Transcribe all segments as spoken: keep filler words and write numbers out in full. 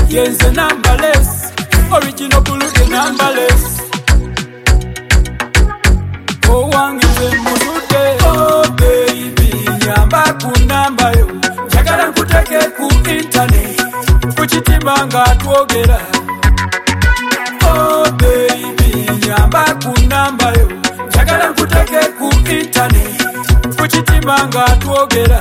yenze numberless, original blue the numberless. Oh wange nze mutude, oh baby nyamba ku number yo, njagala nkuteke ku internet, kuchitimba nga twogera. Oh baby nyamba ku number yo, njagala nkuteke ku internet, kuchitimba nga twogera.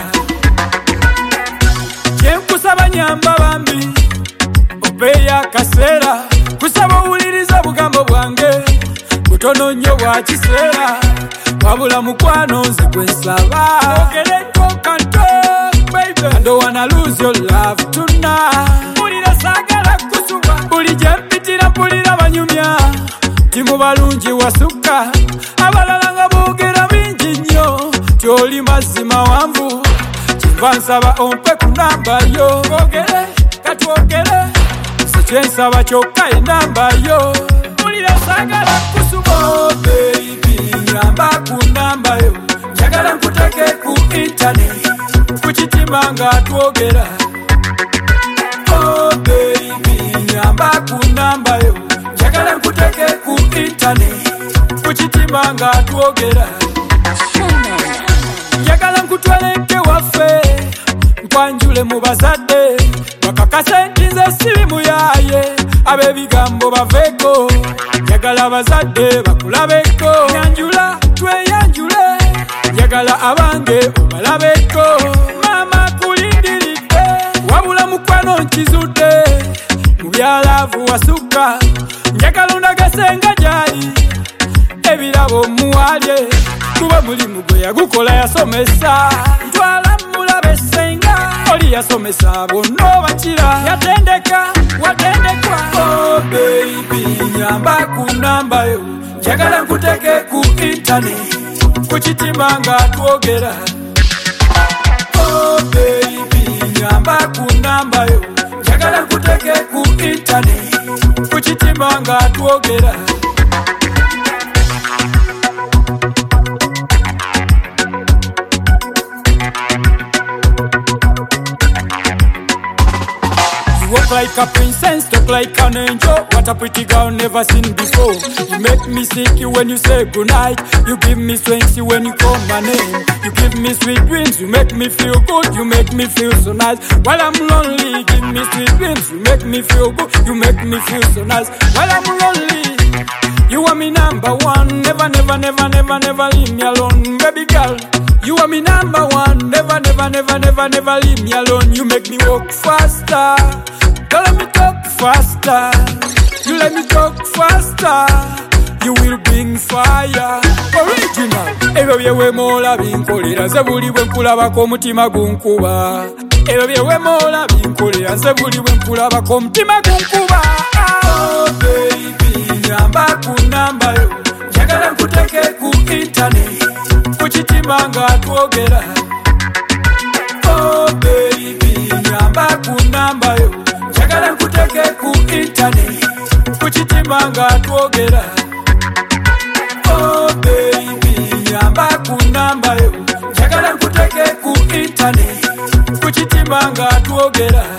Kusaba nyamba bambi obeya kasera, kusaba uliriza bugambo bwange butono nnyo bwa kiseera, wabula mukwano nze gwensaba ogere tokanto baby, I don't wanna lose your love tonight. Bulira sagala kusuba buli gyempitira mpulira banyumya, timu balungi wasuka abalala nga boogera bingi nnyo, tyoli mazima wanvu bansaba ompe ku namba yo, ogere katwogere sikyensaba kyokka enamba yo, mulira sagala kusuba. Oh baby nyamba ku namba yo, njagala nkuteke ku internet, kuchitimba nga twogera. Oh baby nyamba ku namba yo, njagala nkuteke ku internet, kuchitimba nga twogera. Njagala nkutwaleke waffe nkwanjule mu bazadde, bakakase nti nze sirimu yaye, ab'ebigambo baveeko, njagala abazadde bakulabeko, nyanjula tweyanjule, njagala abange obalabeko. Mama kulindiridde wabula mukwano nkizudde, mu byalaavu wasuka, njagala ondagase nga gyali, ebirabo muwalye kuba mulimu gwe yagukola yasomesa, ntwala mulabe senga oli yasomesa bonna bakira, yatendeka watendekwa. Oh baby nyamba ku namba yo, njagala nkuteke ku internet, kuchitimba nga twogera. Oh baby nyamba ku namba yo, njagala nkuteke ku internet, kuchitimba nga twogera. Walk like a princess, talk like an angel. What a pretty girl never seen before. You make me sick when you say goodnight. You give me strength when you call my name. You give me sweet dreams, you make me feel good. You make me feel so nice while I'm lonely. Give me sweet dreams, you make me feel good. You make me feel so nice while I'm lonely. You are me number one, never, never, never, never, never leave me alone, baby girl. You are me number one, never, never, never, never, never leave me alone. You make me walk faster, girl, let me talk faster. You let me talk faster, you will bring fire. Original, ebyo byewe mola binkolera, nze buli bwe nkulabako omutima gunkuba. Ebyo byewe mola binkolera, nze buli bwe nkulabako omutima gunkuba. Oh baby nyamba ku namba yo, njagala nkuteke ku internet, kuchitimba nga twogera. Oh baby nyamba ku namba yo, njagala nkuteke ku internet, kuchitimba nga twogera. Oh baby nyamba ku namba yo, njagala nkuteke ku internet, kuchitimba nga twogera.